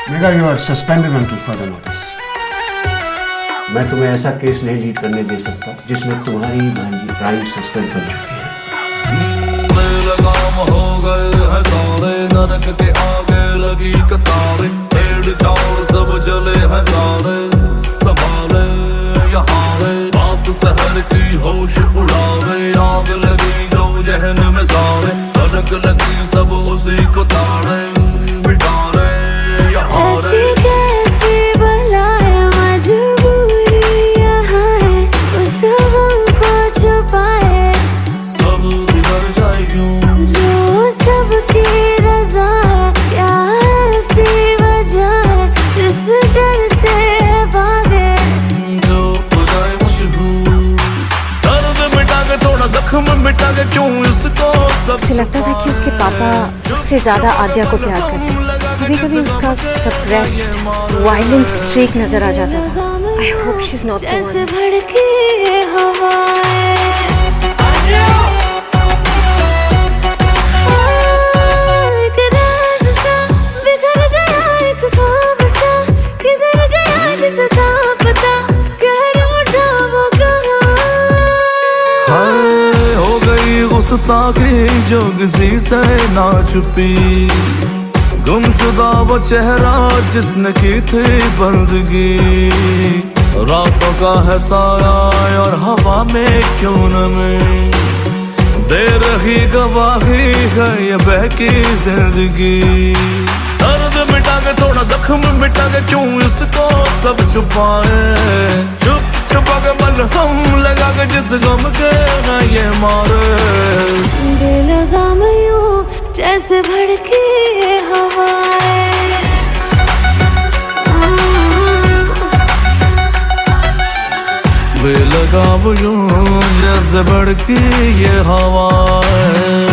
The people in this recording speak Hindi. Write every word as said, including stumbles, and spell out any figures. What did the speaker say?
Mega, you are suspended until further notice. मैं तुम्हें ऐसा केस नहीं लीड करने दे सकता जिसमें तुम्हारी भांजी प्राइम सस्पेंड बन चुकी है। लगाम हो गए हैं सारे, नरक के आगे लगी कतारें, पेड़ झाड़ सब जले हैं सारे, संभाले यहाँ रे बाप शहर की होश उड़ावे, आग लगी जो जहन में सारे, नरक लगी सब उसी को ताड़े, बिठारे यहाँ रे। कैसे बुलाया मजबूरी यहाँ है, उस गम को छुपाए सब बिगड़ जाए यूं, जो सबकी रजा है, क्या ऐसी वजह है जिस डर से भागे, जो हो जाए मशहूर, दर्द मिटा के थोड़ा जख्म मिटा के क्यों इसको सब। उसे लगता था कि उसके पापा उससे ज्यादा आद्या को प्यार करते हैं। कभी कभी उसका सप्रेस्ड वायलेंट स्ट्रीक नजर आ जाता था। I hope she is not the one. जैसे भड़की हवाएं, एक राज सा बिखर गया, एक ख्वाब सा किधर गया जिसे था पता, कहर उठा वो कहाँ। हाय हो गई गुस्ताखी जो किसी से ना छुपी, गुमशुदा वो चेहरा जिसने की थी बंदगी, रातों का है साया और हवा में क्यों नमी, दे रही गवाही है ये बहकी जिंदगी, दर्द मिटा के थोड़ा जख्म मिटा के क्यों इसको सब छुपाए, चुप छुपा के मलहम लगा के जिस गम के है ये मारे, बेलगाम यूं जैसे भड़की हवाएं, बेलगाम यूं जैसे भड़की ये हवा है।